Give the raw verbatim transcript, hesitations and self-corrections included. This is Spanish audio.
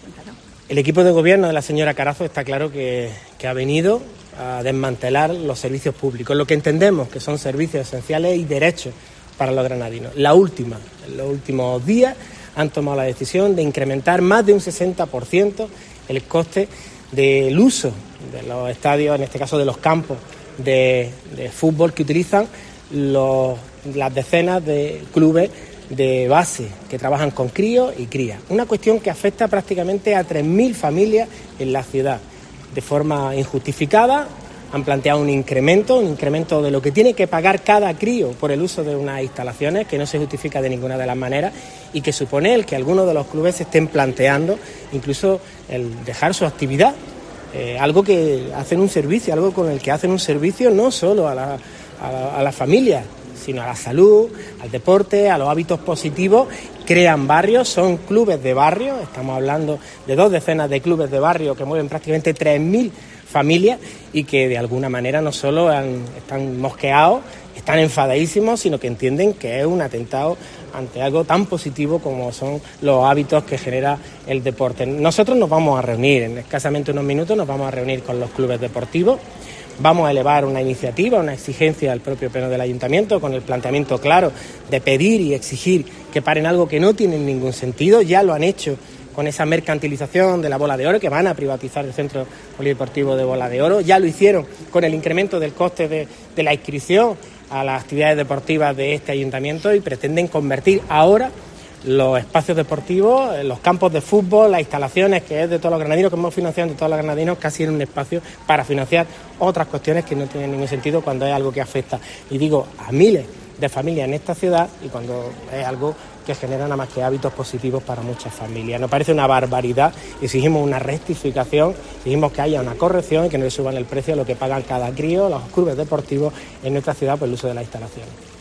Cuéntanos. El equipo de gobierno de la señora Carazo está claro que, que ha venido a desmantelar los servicios públicos, lo que entendemos que son servicios esenciales y derechos para los granadinos. La última, en los últimos días, han tomado la decisión de incrementar más de un sesenta por ciento el coste del uso de los estadios, en este caso de los campos de, de fútbol que utilizan los, las decenas de clubes de base que trabajan con críos y crías. Una cuestión que afecta prácticamente a tres mil familias en la ciudad. De forma injustificada han planteado un incremento, un incremento de lo que tiene que pagar cada crío por el uso de unas instalaciones que no se justifica de ninguna de las maneras y que supone el que algunos de los clubes se estén planteando incluso el dejar su actividad. Eh, algo que hacen un servicio, algo con el que hacen un servicio no solo a la, a la, a la familia, sino a la salud, al deporte, a los hábitos positivos. Crean barrios, son clubes de barrio, estamos hablando de dos decenas de clubes de barrio que mueven prácticamente tres mil familias y que de alguna manera no solo han, están mosqueados, están enfadadísimos, sino que entienden que es un atentado ante algo tan positivo como son los hábitos que genera el deporte. Nosotros nos vamos a reunir, en escasamente unos minutos nos vamos a reunir con los clubes deportivos. Vamos a elevar una iniciativa, una exigencia al propio pleno del ayuntamiento con el planteamiento claro de pedir y exigir que paren algo que no tiene ningún sentido. Ya lo han hecho con esa mercantilización de la Bola de Oro, que van a privatizar el centro polideportivo de Bola de Oro. Ya lo hicieron con el incremento del coste de, de la inscripción a las actividades deportivas de este ayuntamiento y pretenden convertir ahora los espacios deportivos, los campos de fútbol, las instalaciones que es de todos los granadinos, que hemos financiado de todos los granadinos, casi en un espacio para financiar otras cuestiones que no tienen ningún sentido cuando es algo que afecta, y digo, a miles de familias en esta ciudad y cuando es algo que genera nada más que hábitos positivos para muchas familias. Nos parece una barbaridad, exigimos una rectificación, exigimos que haya una corrección y que no le suban el precio a lo que pagan cada crío, los clubes deportivos en nuestra ciudad por el uso de las instalaciones.